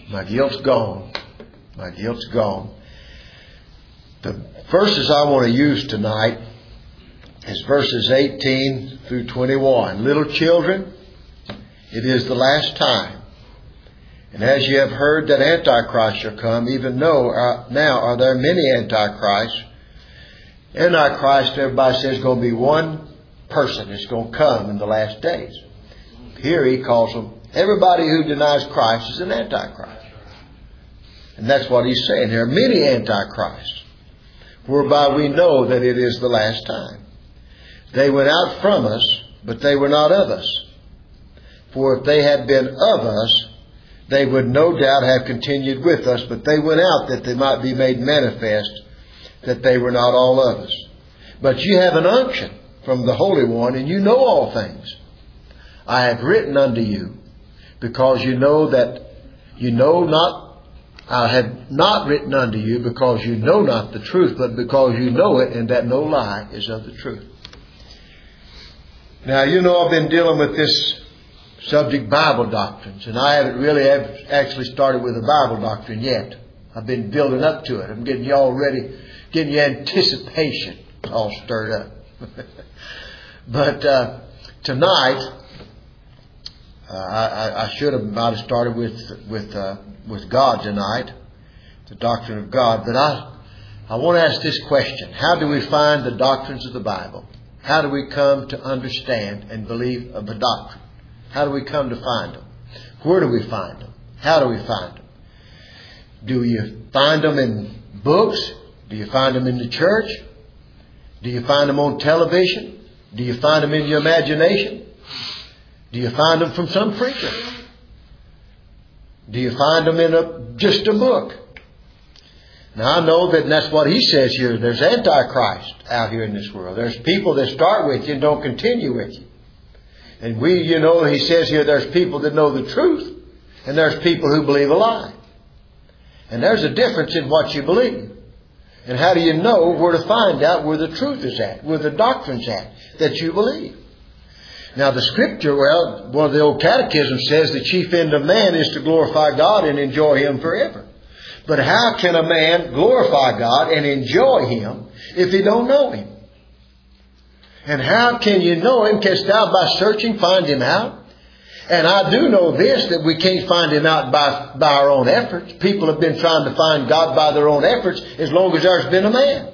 My guilt's gone. My guilt's gone. The verses I want to use tonight is verses 18 through 21. Little children, it is the last time. And as you have heard that Antichrist shall come, even now are there many Antichrists. Antichrist, everybody says, is going to be one person that's going to come in the last days. Here he calls them, everybody who denies Christ is an Antichrist. And that's what he's saying. There are many Antichrists, whereby we know that it is the last time. They went out from us, but they were not of us. For if they had been of us, they would no doubt have continued with us, but they went out that they might be made manifest that they were not all of us. But you have an unction from the Holy One, and you know all things. I have written unto you, because you know that you know not. I have not written unto you because you know not the truth, but because you know it, and that no lie is of the truth. Now, you know I've been dealing with this subject, Bible doctrines, and I haven't really actually started with a Bible doctrine yet. I've been building up to it. I'm getting you all ready, getting your anticipation all stirred up. But tonight, I should have might have started with God tonight, the doctrine of God. But I want to ask this question: how do we find the doctrines of the Bible? How do we come to understand and believe of a doctrine? How do we come to find them? Where do we find them? How do we find them? Do you find them in books? Do you find them in the church? Do you find them on television? Do you find them in your imagination? Do you find them from some preacher? Do you find them in just a book? Now I know that that's what he says here. There's Antichrist out here in this world. There's people that start with you and don't continue with you. And he says here there's people that know the truth, and there's people who believe a lie. And there's a difference in what you believe. And how do you know where to find out where the truth is at, where the doctrine's at that you believe? Now the scripture, one of the old catechisms says the chief end of man is to glorify God and enjoy Him forever. But how can a man glorify God and enjoy Him if he don't know Him? And how can you know Him? Canst thou by searching find Him out? And I do know this, that we can't find Him out by our own efforts. People have been trying to find God by their own efforts as long as there's been a man.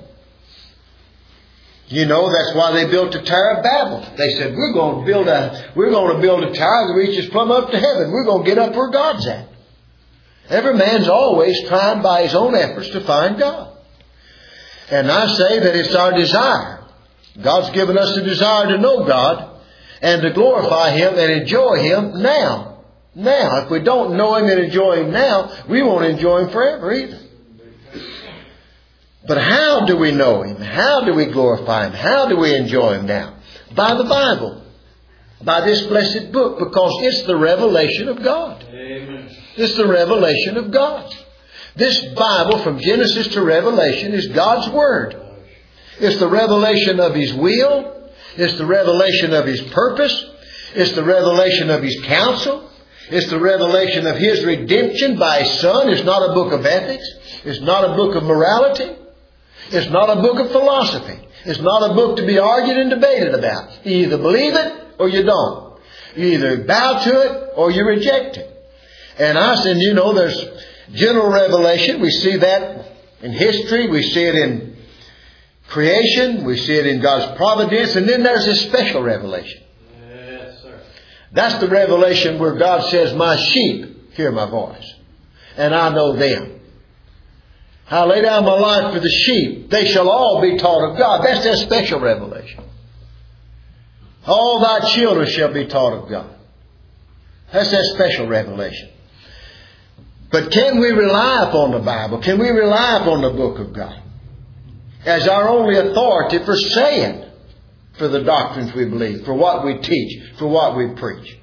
You know, that's why they built the Tower of Babel. They said, we're going to build a tower that reaches plumb up to heaven. We're going to get up where God's at. Every man's always trying by his own efforts to find God. And I say that it's our desire. God's given us the desire to know God and to glorify Him and enjoy Him now. Now, if we don't know Him and enjoy Him now, we won't enjoy Him forever either. But how do we know Him? How do we glorify Him? How do we enjoy Him now? By the Bible. By this blessed book. Because it's the revelation of God. Amen. It's the revelation of God. This Bible from Genesis to Revelation is God's Word. It's the revelation of His will. It's the revelation of His purpose. It's the revelation of His counsel. It's the revelation of His redemption by His Son. It's not a book of ethics. It's not a book of morality. It's not a book of philosophy. It's not a book to be argued and debated about. You either believe it or you don't. You either bow to it or you reject it. And there's general revelation. We see that in history. We see it in creation. We see it in God's providence. And then there's a special revelation. Yes, sir. That's the revelation where God says, my sheep hear my voice, and I know them. I lay down my life for the sheep. They shall all be taught of God. That's that special revelation. All thy children shall be taught of God. That's that special revelation. But can we rely upon the Bible? Can we rely upon the book of God as our only authority for saying, for the doctrines we believe, for what we teach, for what we preach?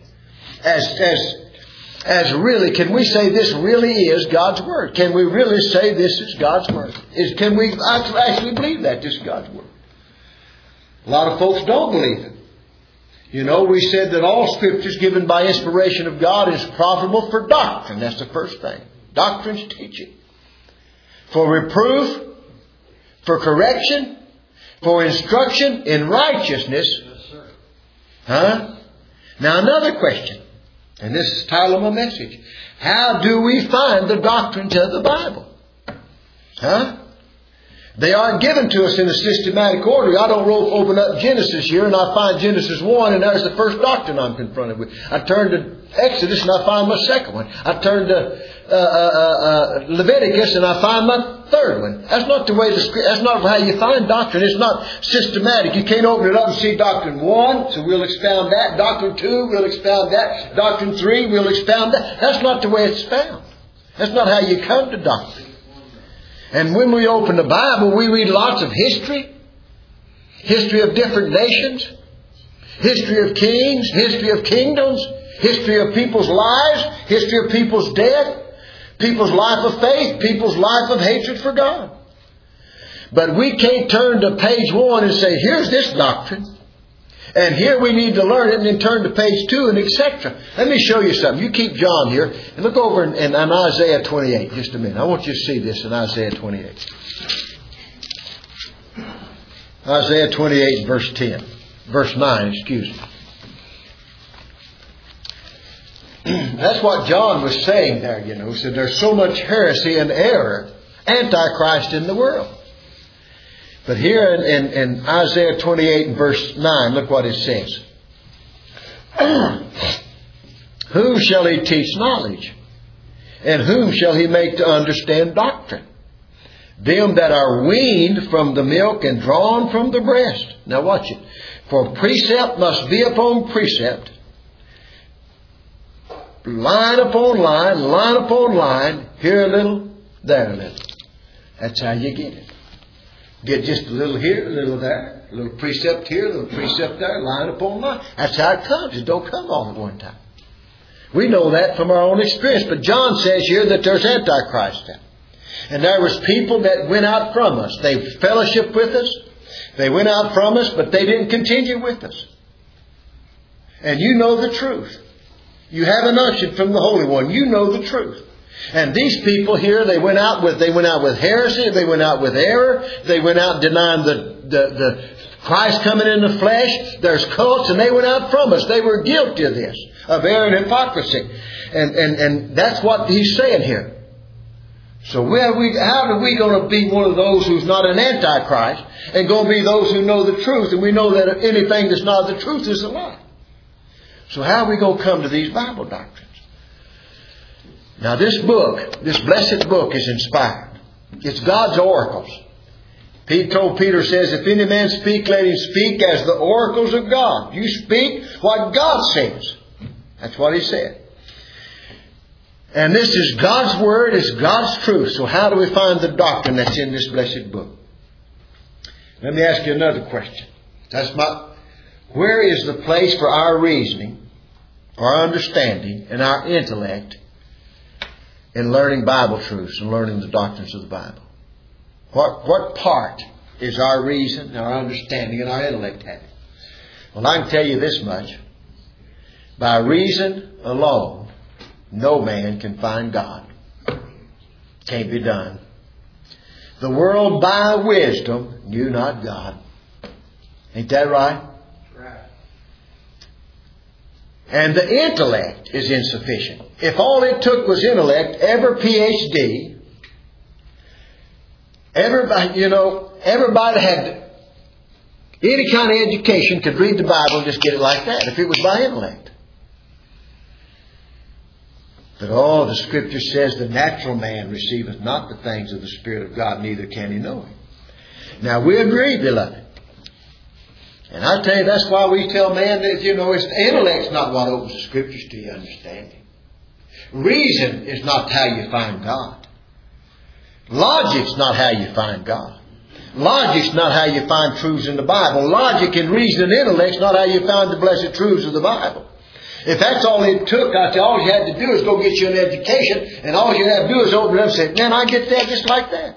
As really, can we say this really is God's Word? Can we really say this is God's Word? Can we actually believe that this is God's Word? A lot of folks don't believe it. You know, we said that all Scripture is given by inspiration of God is profitable for doctrine. That's the first thing. Doctrine's teaching. For reproof, for correction, for instruction in righteousness. Yes, sir. Huh? Now another question, and this is the title of my message. How do we find the doctrines of the Bible? Huh? They aren't given to us in a systematic order. I don't open up Genesis here and I find Genesis 1 and there's the first doctrine I'm confronted with. I turn to Exodus and I find my second one. I turn to Leviticus and I find my third one. That's not the way that's not how you find doctrine. It's not systematic. You can't open it up and see Doctrine 1, so we'll expound that. Doctrine 2, we'll expound that. Doctrine 3, we'll expound that. That's not the way it's found. That's not how you come to doctrine. And when we open the Bible, we read lots of history. History of different nations. History of kings. History of kingdoms. History of people's lives. History of people's death. People's life of faith. People's life of hatred for God. But we can't turn to page 1 and say, here's this doctrine. And here we need to learn it, and then turn to page 2 and etc. Let me show you something. You keep John here and look over in Isaiah 28 just a minute. I want you to see this in Isaiah 28. Isaiah 28 verse 10. Verse 9, excuse me. That's what John was saying there, you know. He said there's so much heresy and error, antichrist in the world. But here in Isaiah 28 and verse 9, look what it says. Whom shall he teach knowledge? And whom shall he make to understand doctrine? Them that are weaned from the milk and drawn from the breast. Now watch it. For precept must be upon precept. Line upon line, line upon line. Here a little, there a little. That's how you get it. Get just a little here, a little there, a little precept here, a little precept there, line upon line. That's how it comes. It don't come all at one time. We know that from our own experience. But John says here that there's Antichrist there. And there was people that went out from us. They fellowshiped with us. They went out from us, but they didn't continue with us. And you know the truth. You have an unction from the Holy One. You know the truth. And these people here, they went out with heresy, they went out with error, they went out denying the Christ coming in the flesh. There's cults, and they went out from us. They were guilty of this, of error and hypocrisy. And that's what he's saying here. So how are we going to be one of those who's not an antichrist and going to be those who know the truth? And we know that anything that's not the truth is a lie. So how are we going to come to these Bible doctrines? Now this book, this blessed book is inspired. It's God's oracles. Peter says, if any man speak, let him speak as the oracles of God. You speak what God says. That's what he said. And this is God's word, it's God's truth. So how do we find the doctrine that's in this blessed book? Let me ask you another question. Where is the place for our reasoning, our understanding, and our intellect in learning Bible truths and learning the doctrines of the Bible? What part is our reason, our understanding, and our intellect having? Well, I can tell you this much. By reason alone, no man can find God. Can't be done. The world by wisdom knew not God. Ain't that right? Right. And the intellect is insufficient. If all it took was intellect, every PhD, everybody had any kind of education could read the Bible and just get it like that if it was by intellect. But the Scripture says the natural man receiveth not the things of the Spirit of God, neither can he know him. Now we agree, beloved. And I tell you, that's why we tell man that, it's the intellect's not what opens the Scriptures to your understanding. Reason is not how you find God. Logic's not how you find God. Logic's not how you find truths in the Bible. Logic and reason and intellect's not how you find the blessed truths of the Bible. If that's all it took, all you had to do is go get you an education, and all you had to do is open it up and say, man, I get that just like that.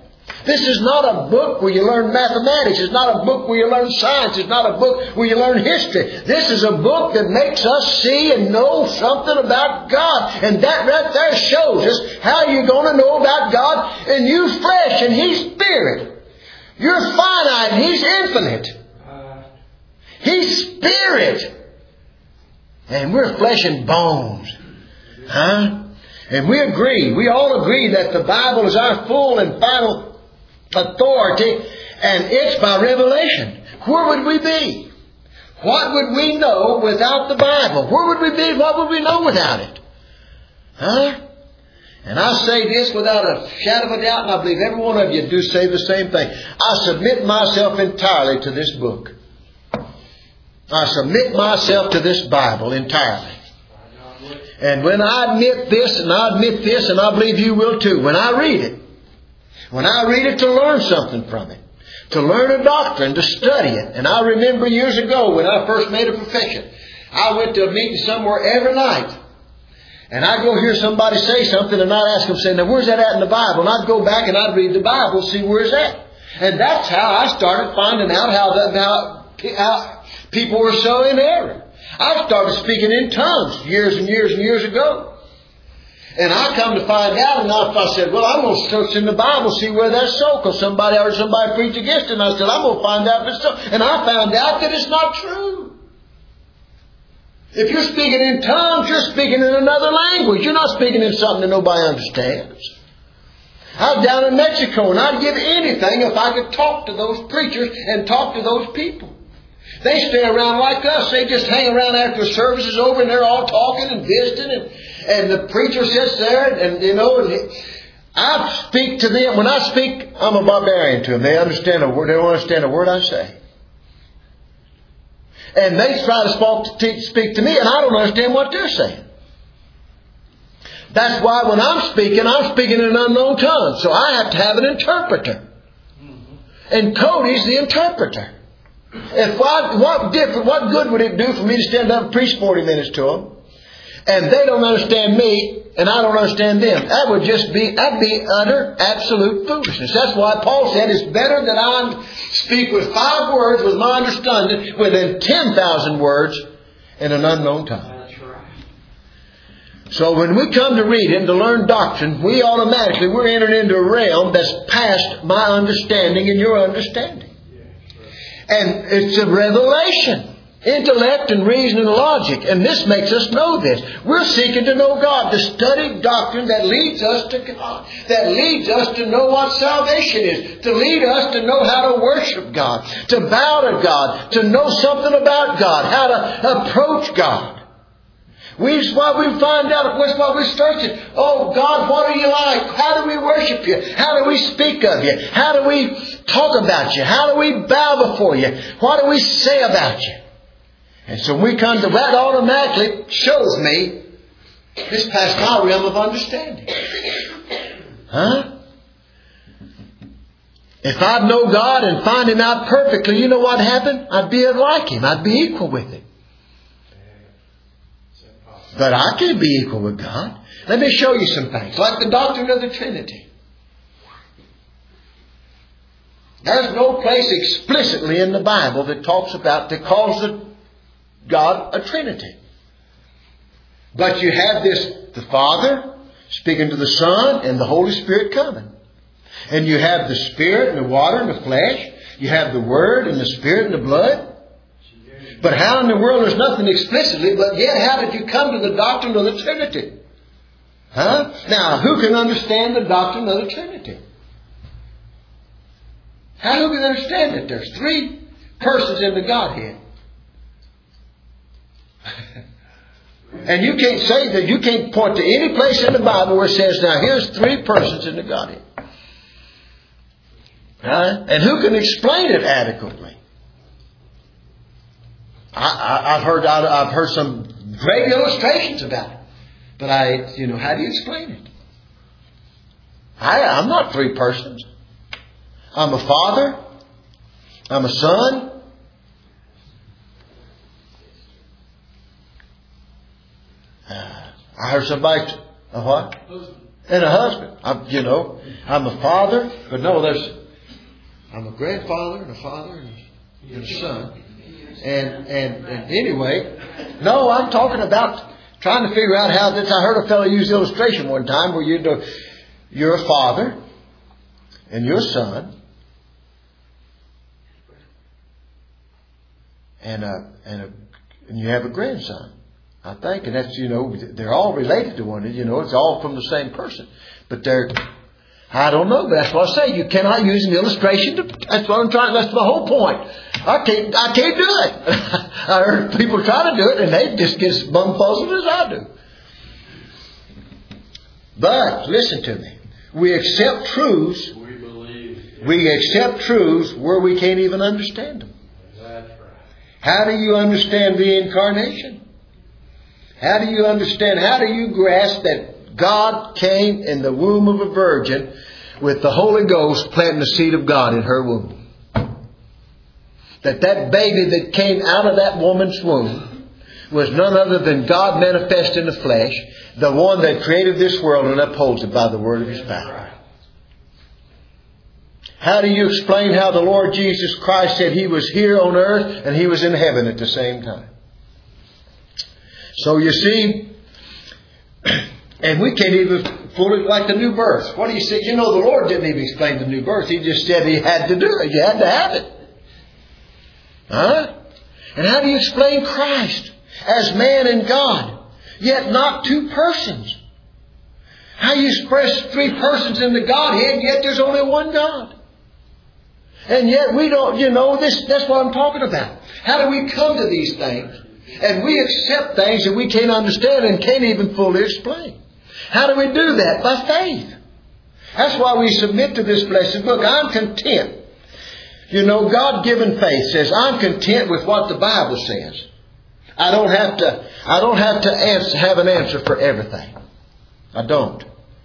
This is not a book where you learn mathematics. It's not a book where you learn science. It's not a book where you learn history. This is a book that makes us see and know something about God. And that right there shows us how you're going to know about God. And you're flesh and He's spirit. You're finite and He's infinite. He's spirit. And we're flesh and bones. Huh? And we agree, we all agree that the Bible is our full and final authority, and it's by revelation. Where would we be? What would we know without the Bible? Where would we be? What would we know without it? Huh? And I say this without a shadow of a doubt, and I believe every one of you do say the same thing. I submit myself entirely to this book. I submit myself to this Bible entirely. And when I admit this, and I admit this, and I believe you will too, when I read it to learn something from it, to learn a doctrine, to study it. And I remember years ago when I first made a profession, I went to a meeting somewhere every night. And I'd go hear somebody say something, and I'd ask them, say, now where's that at in the Bible? And I'd go back and I'd read the Bible, see where's that. And that's how I started finding out how people were so in error. I started speaking in tongues years and years and years ago. And I come to find out, and I said, well, I'm going to search in the Bible, see where that's so, because I heard somebody preach against it, and I said, I'm going to find out if it's so. And I found out that it's not true. If you're speaking in tongues, you're speaking in another language. You're not speaking in something that nobody understands. I was down in Mexico, and I'd give anything if I could talk to those preachers and talk to those people. They stay around like us. They just hang around after the service is over, and they're all talking and visiting, and the preacher sits there, and I speak to them. When I speak, I'm a barbarian to them. They understand a word. They don't understand a word I say. And they try to speak to me, and I don't understand what they're saying. That's why when I'm speaking in an unknown tongue. So I have to have an interpreter. And Cody's the interpreter. What good would it do for me to stand up and preach 40 minutes to them, and they don't understand me, and I don't understand them? That'd be utter, absolute foolishness. That's why Paul said it's better that I speak with 5 words with my understanding than 10,000 words in an unknown tongue. So when we come to read and to learn doctrine, we're entering into a realm that's past my understanding and your understanding. And it's a revelation. Intellect and reason and logic. And this makes us know this. We're seeking to know God. To study doctrine that leads us to God. That leads us to know what salvation is. To lead us to know how to worship God. To bow to God. To know something about God. How to approach God. That's why we find out. That's why we're searching. Oh God, what are you like? How do we worship you? How do we speak of you? How do we talk about you? How do we bow before you? What do we say about you? And so we come to that, automatically shows me this past my realm of understanding. Huh? If I'd know God and find Him out perfectly, you know what happened? I'd be like Him. I'd be equal with Him. But I can't be equal with God. Let me show you some things. Like the doctrine of the Trinity. There's no place explicitly in the Bible that calls God a Trinity. But you have the Father speaking to the Son and the Holy Spirit coming. And you have the Spirit and the water and the flesh. You have the Word and the Spirit and the blood. But how in the world there's nothing explicitly, but yet how did you come to the doctrine of the Trinity? Huh? Now, who can understand the doctrine of the Trinity? How do we understand it? There's 3 persons in the Godhead. And you can't say that, you can't point to any place in the Bible where it says, now here's 3 persons in the Godhead. Huh? And who can explain it adequately? I've heard some great illustrations about it. But how do you explain it? I'm not 3 persons. I'm a Father. I'm a Son. I heard somebody... A what? and a husband. I'm a father, but no, I'm a grandfather and a father and a son. And anyway, no, I'm talking about trying to figure out how this. I heard a fellow use the illustration one time where you're a father and you're a son and you have a grandson, I think, and that's, they're all related to one another. It's all from the same person, but I don't know, but that's what I say. You cannot use an illustration. That's what I'm trying. That's the whole point. I can't do it. I heard people try to do it, and they just get as bumfuzzled as I do. But listen to me. We accept truths. We accept truths where we can't even understand them. That's right. How do you understand the incarnation? How do you understand? How do you grasp that God came in the womb of a virgin with the Holy Ghost planting the seed of God in her womb? That baby that came out of that woman's womb was none other than God manifest in the flesh, the one that created this world and upholds it by the word of His power. How do you explain how the Lord Jesus Christ said He was here on earth and He was in heaven at the same time? So you see, and we can't even fully, like the new birth. What do you say? The Lord didn't even explain the new birth. He just said He had to do it. You had to have it. Huh? And how do you explain Christ as man and God, yet not two persons? How you express three persons in the Godhead, yet there's only one God? And yet we don't, that's what I'm talking about. How do we come to these things? And we accept things that we can't understand and can't even fully explain. How do we do that? By faith. That's why we submit to this blessed book. I'm content. God-given faith says, I'm content with what the Bible says. I don't have to have an answer for everything. I don't.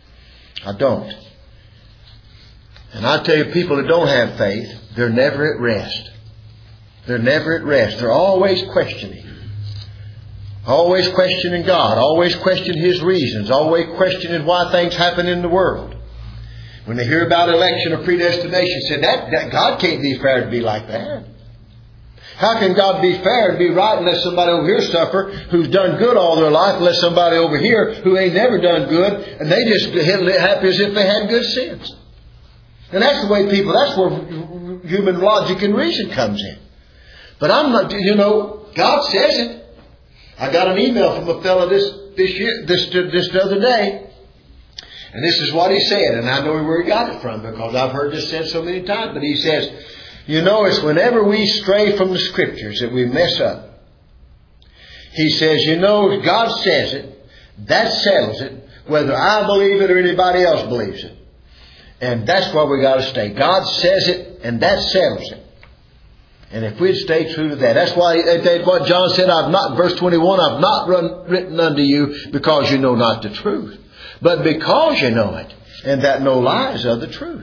And I tell you, people that don't have faith, they're never at rest. They're never at rest. They're always questioning. Always questioning God. Always questioning His reasons. Always questioning why things happen in the world. When they hear about election or predestination, say that God can't be fair to be like that. How can God be fair and be right and let somebody over here suffer who's done good all their life, and let somebody over here who ain't never done good and they just get happy as if they had good sins? And that's the way that's where human logic and reason comes in. But I'm not, God says it. I got an email from a fellow this other day. And this is what he said. And I know where he got it from because I've heard this said so many times. But he says, it's whenever we stray from the Scriptures that we mess up. He says, God says it. That settles it. Whether I believe it or anybody else believes it. And that's where we got to stay. God says it and that settles it. And if we'd stay true to that, that's why what John said, verse 21, I've not written unto you because you know not the truth, but because you know it, and that no lies are the truth.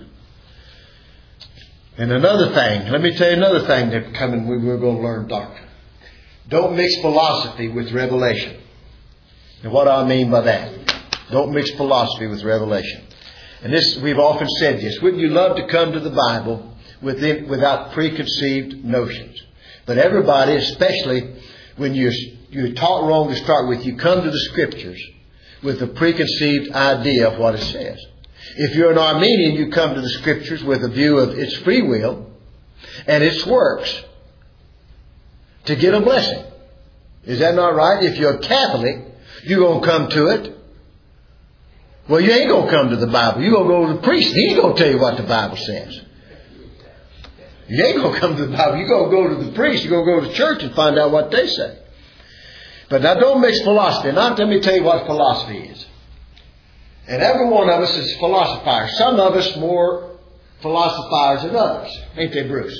And another thing, let me tell you another thing that we're going to learn doctrine. Don't mix philosophy with revelation. And what I mean by that, don't mix philosophy with revelation. And this, we've often said this. Wouldn't you love to come to the Bible without preconceived notions? But everybody, especially when you're taught wrong to start with, you come to the Scriptures with a preconceived idea of what it says. If you're an Arminian, you come to the Scriptures with a view of its free will and its works to get a blessing. Is that not right? If you're a Catholic, you're going to come to it. Well, you ain't going to come to the Bible. You're going to go to the priest. He ain't going to tell you what the Bible says. You ain't going to come to the Bible. You're going to go to the priest. You're going to go to church and find out what they say. But now don't mix philosophy. Now let me tell you what philosophy is. And every one of us is philosophers. Some of us more philosophers than others. Ain't they, Bruce?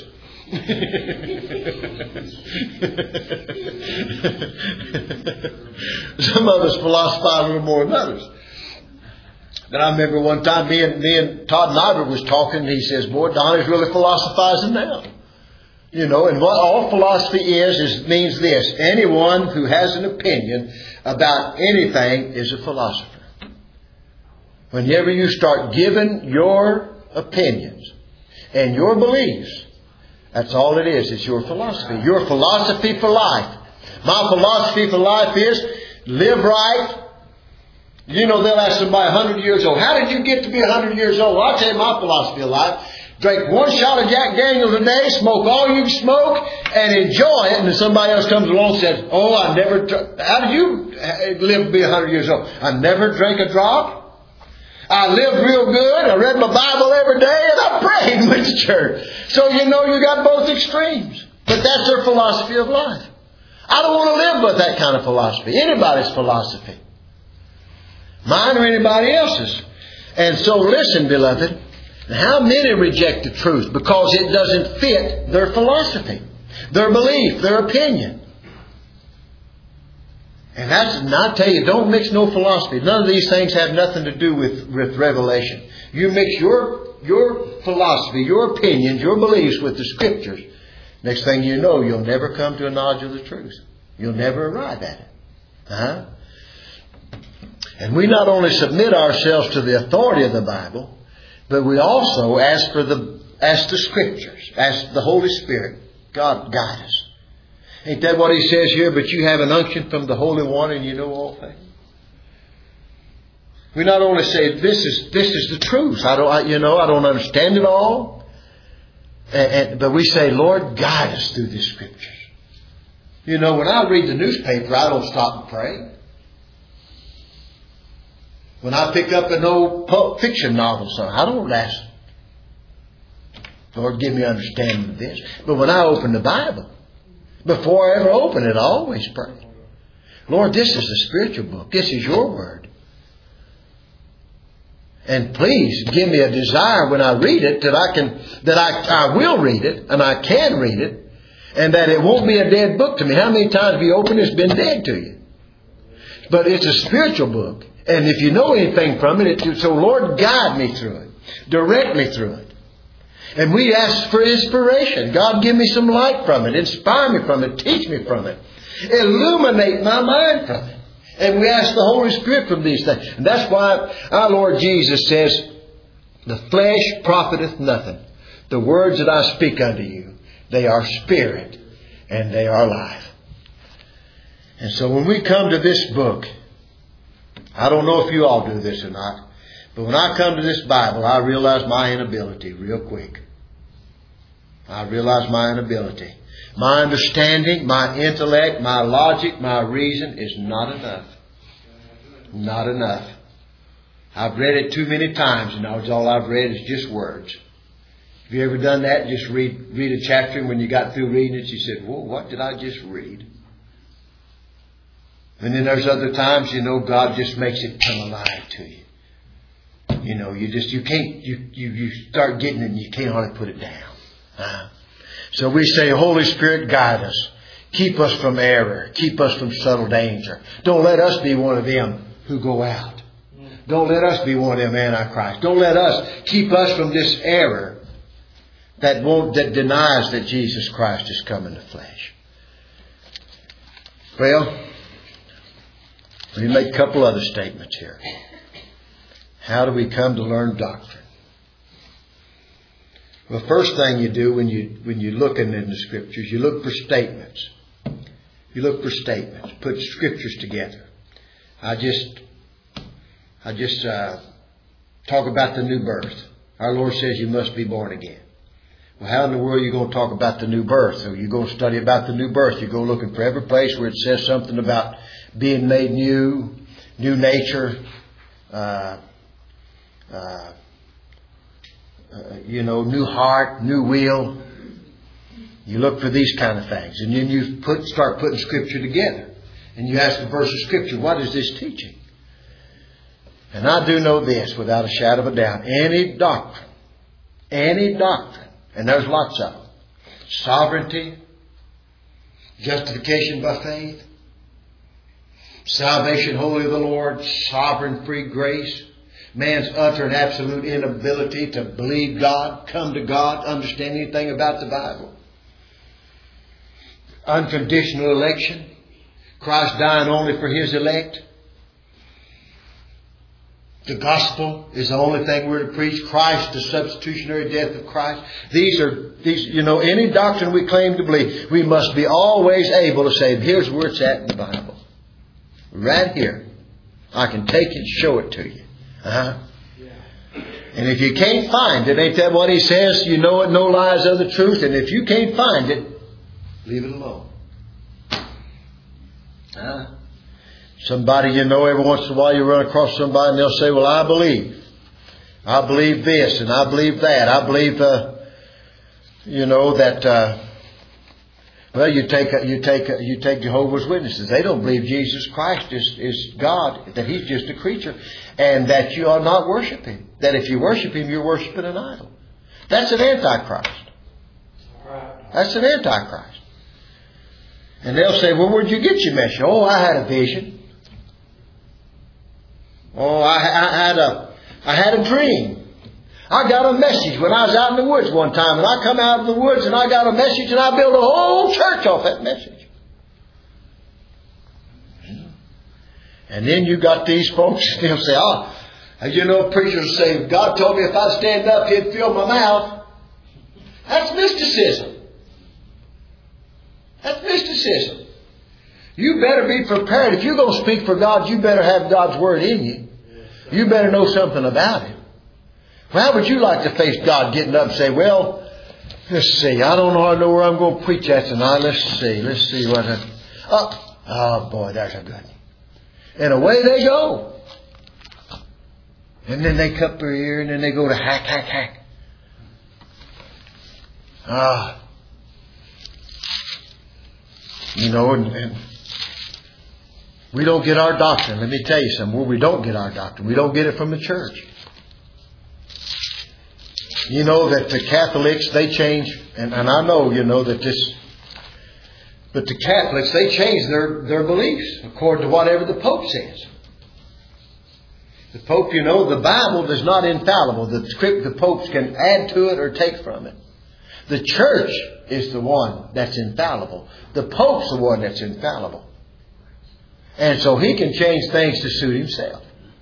Some of us philosophize a little more than others. But I remember one time me and Todd Nyberg was talking, and he says, boy, Donnie's really philosophizing now. And what all philosophy means this. Anyone who has an opinion about anything is a philosopher. Whenever you start giving your opinions and your beliefs, that's all it is. It's your philosophy. Your philosophy for life. My philosophy for life is live right. You know, they'll ask somebody 100 years old, how did you get to be 100 years old? Well, I'll tell you my philosophy of life. Drink one shot of Jack Daniels a day, smoke all you can smoke, and enjoy it. And then somebody else comes along and says, oh, how did you live to be 100 years old? I never drank a drop. I lived real good. I read my Bible every day, and I prayed and went to church. So you know you got both extremes. But that's their philosophy of life. I don't want to live with that kind of philosophy. Anybody's philosophy. Mine or anybody else's. And so listen, beloved. How many reject the truth because it doesn't fit their philosophy, their belief, their opinion. And I tell you, don't mix no philosophy. None of these things have nothing to do with revelation. You mix your philosophy, your opinions, your beliefs with the Scriptures. Next thing you know, you'll never come to a knowledge of the truth. You'll never arrive at it. And we not only submit ourselves to the authority of the Bible, but we also ask the Scriptures, ask the Holy Spirit, God, guide us. Ain't that what He says here? But you have an unction from the Holy One and you know all things. We not only say this is the truth. I don't understand it all. But we say, Lord, guide us through the Scriptures. You know, when I read the newspaper, I don't stop and pray. When I pick up an old pulp fiction novel, I don't ask, Lord, give me understanding of this. But when I open the Bible, before I ever open it, I always pray. Lord, this is a spiritual book. This is your word. And please give me a desire when I read it that I will read it and I can read it and that it won't be a dead book to me. How many times have you opened it, it's been dead to you? But it's a spiritual book. And if you know anything from it, so Lord, guide me through it. Direct me through it. And we ask for inspiration. God, give me some light from it. Inspire me from it. Teach me from it. Illuminate my mind from it. And we ask the Holy Spirit from these things. And that's why our Lord Jesus says, the flesh profiteth nothing. The words that I speak unto you, they are spirit and they are life. And so when we come to this book, I don't know if you all do this or not, but when I come to this Bible, I realize my inability real quick. I realize my inability. My understanding, my intellect, my logic, my reason is not enough. Not enough. I've read it too many times and all I've read is just words. Have you ever done that? Just read a chapter and when you got through reading it, you said, whoa, what did I just read? And then there's other times, God just makes it come alive to you. You start getting it and you can't hardly put it down. So we say, Holy Spirit, guide us. Keep us from error. Keep us from subtle danger. Don't let us be one of them who go out. Don't let us be one of them antichrists. Don't let us keep us from this error that denies that Jesus Christ has come in the flesh. Well, let me make a couple other statements here. How do we come to learn doctrine? Well, first thing you do when you're looking in the Scriptures, you look for statements. You look for statements. Put Scriptures together. I just talk about the new birth. Our Lord says you must be born again. Well, how in the world are you going to talk about the new birth? Or you go study about the new birth. You go looking for every place where it says something about being made new, new nature, new heart, new will. You look for these kind of things. And then you start putting Scripture together. And you ask the verse of Scripture, what is this teaching? And I do know this without a shadow of a doubt. Any doctrine, and there's lots of them. Sovereignty, justification by faith, salvation wholly of the Lord, sovereign free grace, man's utter and absolute inability to believe God, come to God, understand anything about the Bible. Unconditional election, Christ dying only for His elect. The gospel is the only thing we're to preach. Christ, the substitutionary death of Christ. These, any doctrine we claim to believe, we must be always able to say, here's where it's at in the Bible. Right here. I can take it and show it to you. And if you can't find it, ain't that what he says? You know it, no lies of the truth. And if you can't find it, leave it alone. Somebody every once in a while you run across somebody and they'll say, well, I believe. I believe this and I believe that. I believe, that, you take Jehovah's Witnesses. They don't believe Jesus Christ is God, that He's just a creature, and that you are not worship Him. That if you worship Him, you're worshiping an idol. That's an antichrist. That's an antichrist. And they'll say, well, where'd you get your message? Oh, I had a vision. Oh, I had a dream. I got a message when I was out in the woods one time, and I come out of the woods and I got a message and I built a whole church off that message. And then you got these folks, they'll say, preachers say, God told me if I stand up, He'd fill my mouth. That's mysticism. That's mysticism. You better be prepared. If you're going to speak for God, you better have God's Word in you. You better know something about Him. Well, how would you like to face God getting up and say, well, let's see, I don't know where I'm going to preach at tonight. Let's see what oh boy, there's a good one. And away they go. And then they cup their ear and then they go to hack. And we don't get our doctrine. Let me tell you something. Where we don't get our doctrine, we don't get it from the church. You know that the Catholics, they change, and I know, that this, but the Catholics, they change their beliefs according to whatever the Pope says. The Pope, the Bible is not infallible. The popes can add to it or take from it. The church is the one that's infallible. The Pope's the one that's infallible. And so he can change things to suit himself.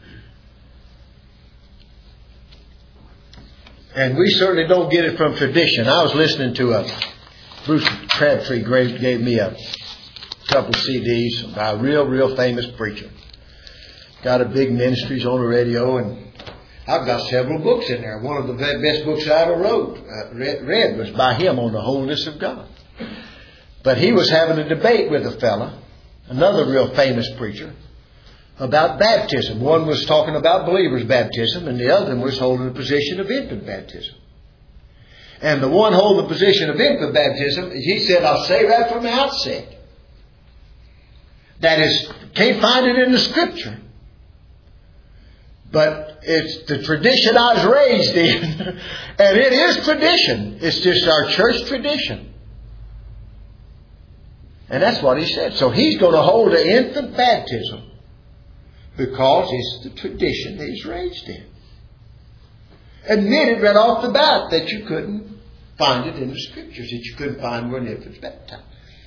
And we certainly don't get it from tradition. I was listening to Bruce Crabtree gave me a couple of CDs by a real famous preacher. Got a big ministries on the radio, and I've got several books in there. One of the best books I ever read was by him on the holiness of God. But he was having a debate with a fella, another real famous preacher, about baptism. One was talking about believers' baptism, and the other was holding the position of infant baptism. And the one holding the position of infant baptism, he said, I'll say right from the outset, that is, can't find it in the Scripture. But it's the tradition I was raised in. And it is tradition. It's just our church tradition. And that's what he said. So he's going to hold an infant baptism because it's the tradition that he's raised in. Admitted right off the bat that you couldn't find it in the Scriptures, that you couldn't find where an infant's baptized.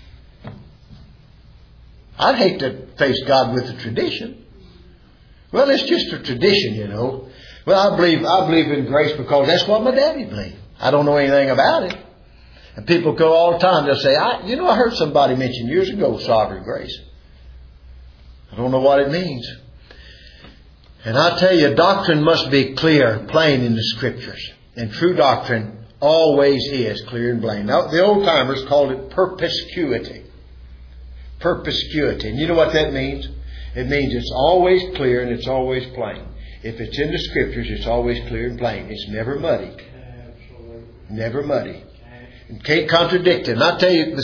I'd hate to face God with a tradition. Well, it's just a tradition, Well, I believe in grace because that's what my daddy believed. I don't know anything about it. And people go all the time, they'll say, I heard somebody mention years ago sovereign grace. I don't know what it means. And I tell you, doctrine must be clear, plain in the Scriptures. And true doctrine always is clear and plain. Now, the old timers called it perspicuity. Perspicuity. And you know what that means? It means it's always clear and it's always plain. If it's in the Scriptures, it's always clear and plain. It's never muddy. Absolutely. Never muddy. You can't contradict it. And I tell you, the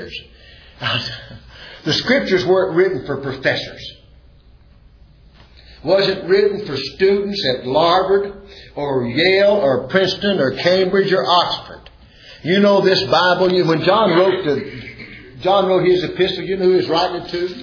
Scriptures weren't written for professors. Wasn't written for students at Harvard or Yale or Princeton or Cambridge or Oxford. This Bible, when John wrote his epistle, you know who he was writing it to?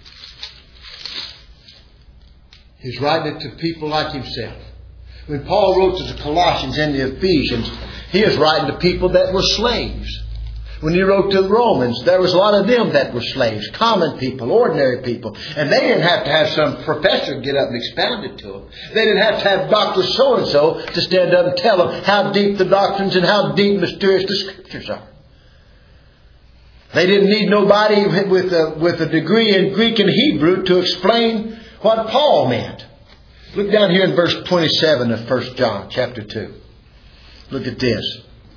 He's writing it to people like himself. When Paul wrote to the Colossians and the Ephesians, he was writing to people that were slaves. When he wrote to the Romans, there was a lot of them that were slaves, common people, ordinary people. And they didn't have to have some professor get up and expound it to them. They didn't have to have Dr. So-and-so to stand up and tell them how deep the doctrines and how deep mysterious the Scriptures are. They didn't need nobody with a degree in Greek and Hebrew to explain what Paul meant. Look down here in verse 27 of 1 John chapter 2. Look at this.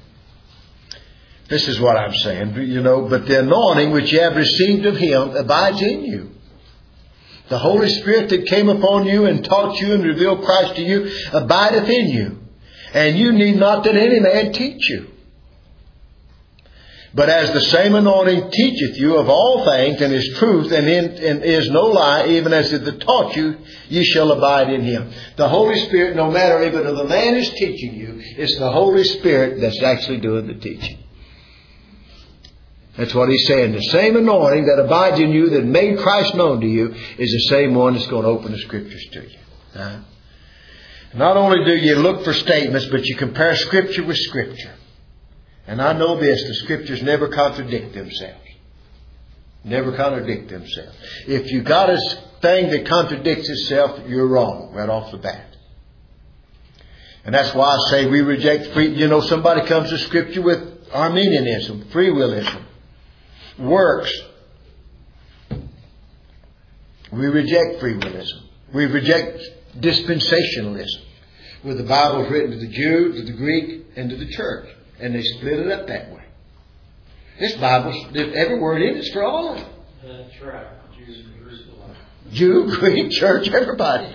This is what I'm saying, but the anointing which you have received of Him abides in you. The Holy Spirit that came upon you and taught you and revealed Christ to you abideth in you. And you need not that any man teach you. But as the same anointing teacheth you of all things and is truth and is no lie, even as it hath taught you, ye shall abide in Him. The Holy Spirit, no matter even if the man is teaching you, it's the Holy Spirit that's actually doing the teaching. That's what he's saying. The same anointing that abides in you that made Christ known to you is the same one that's going to open the Scriptures to you. Not only do you look for statements, but you compare Scripture with Scripture. And I know this, the Scriptures never contradict themselves. Never contradict themselves. If you got a thing that contradicts itself, you're wrong right off the bat. And that's why I say we reject free. Somebody comes to Scripture with Arminianism, free willism, works. We reject free willism. We reject dispensationalism, where the Bible is written to the Jew, to the Greek, and to the church. And they split it up that way. This Bible, every word in it is for all of them. That's right. Jew, Greek, church, everybody.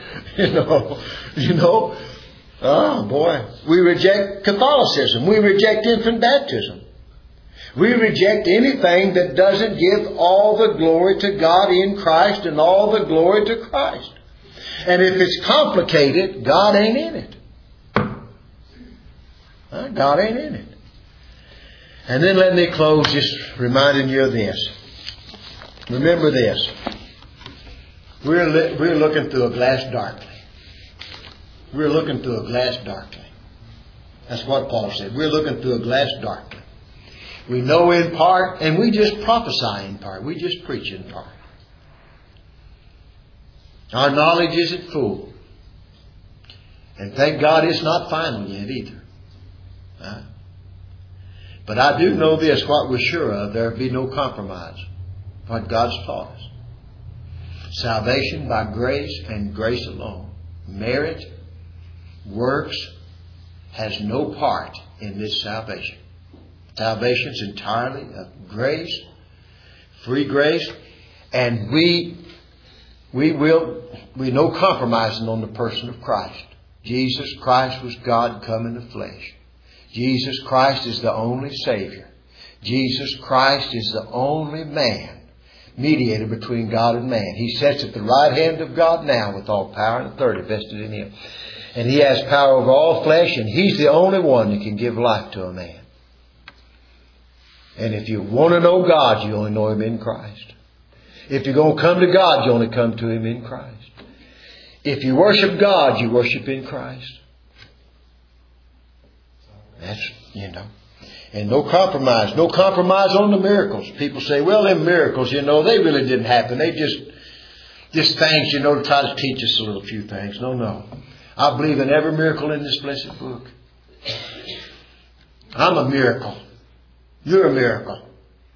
Oh boy. We reject Catholicism. We reject infant baptism. We reject anything that doesn't give all the glory to God in Christ and all the glory to Christ. And if it's complicated, God ain't in it. God ain't in it. And then let me close just reminding you of this. Remember this. We're looking through a glass darkly. We're looking through a glass darkly. That's what Paul said. We're looking through a glass darkly. We know in part, and we just prophesy in part. We just preach in part. Our knowledge isn't full. And thank God it's not final yet either. But I do know this, what we're sure of, there'll be no compromise. What God's taught us. Salvation by grace and grace alone. Merit, works, has no part in this salvation. Salvation is entirely of grace, free grace, and we no compromising on the person of Christ. Jesus Christ was God come in the flesh. Jesus Christ is the only Savior. Jesus Christ is the only man, mediator between God and man. He sits at the right hand of God now with all power and authority vested in Him. And He has power over all flesh, and He's the only one that can give life to a man. And if you want to know God, you only know Him in Christ. If you're going to come to God, you only come to Him in Christ. If you worship God, you worship in Christ. That's, and no compromise. No compromise on the miracles. People say, well, them miracles, they really didn't happen. They just things, to try to teach us a little few things. No. I believe in every miracle in this blessed book. I'm a miracle. You're a miracle.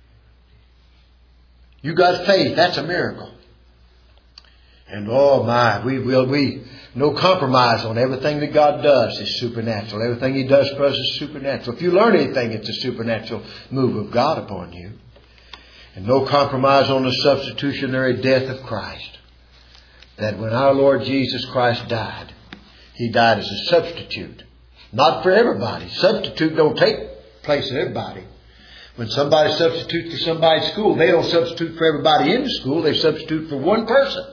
You got faith. That's a miracle. And oh my, we no compromise on everything that God does is supernatural. Everything He does for us is supernatural. If you learn anything, it's a supernatural move of God upon you. And no compromise on the substitutionary death of Christ. That when our Lord Jesus Christ died, He died as a substitute. Not for everybody. Substitute don't take place in everybody. When somebody substitutes for somebody's school, they don't substitute for everybody in the school. They substitute for one person.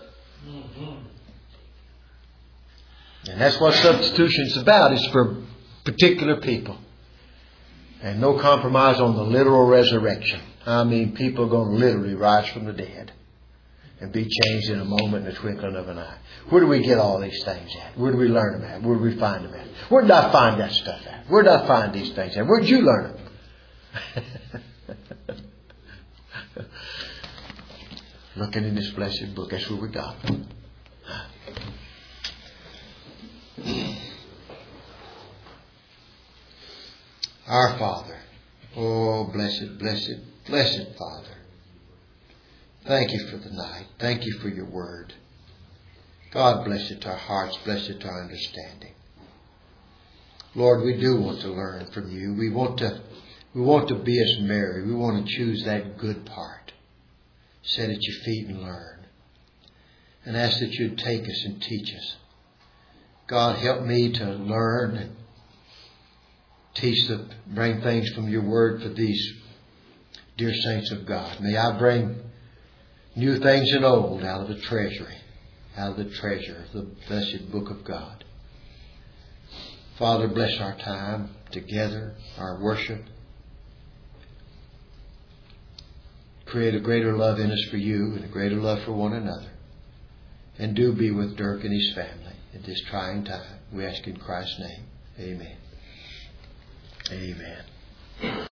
And that's what substitution is about. It's for particular people. And no compromise on the literal resurrection. I mean, people are going to literally rise from the dead and be changed in a moment, in the twinkling of an eye. Where do we get all these things at? Where do we learn them at? Where do we find them at? Where did I find that stuff at? Where did I find these things at? Where did you learn them? Looking in this blessed book. That's what we got. Our Father. Oh, blessed, blessed, blessed Father. Thank you for the night. Thank you for your word. God bless it to our hearts. Bless it to our understanding. Lord, we do want to learn from you. We want to be as Mary. We want to choose that good part. Sit at your feet and learn. And ask that you'd take us and teach us. God, help me to learn and bring things from your word for these dear saints of God. May I bring new things and old out of the treasury, out of the treasure of the blessed book of God. Father, bless our time together, our worship. Create a greater love in us for you and a greater love for one another. And do be with Dirk and his family at this trying time. We ask in Christ's name. Amen. Amen.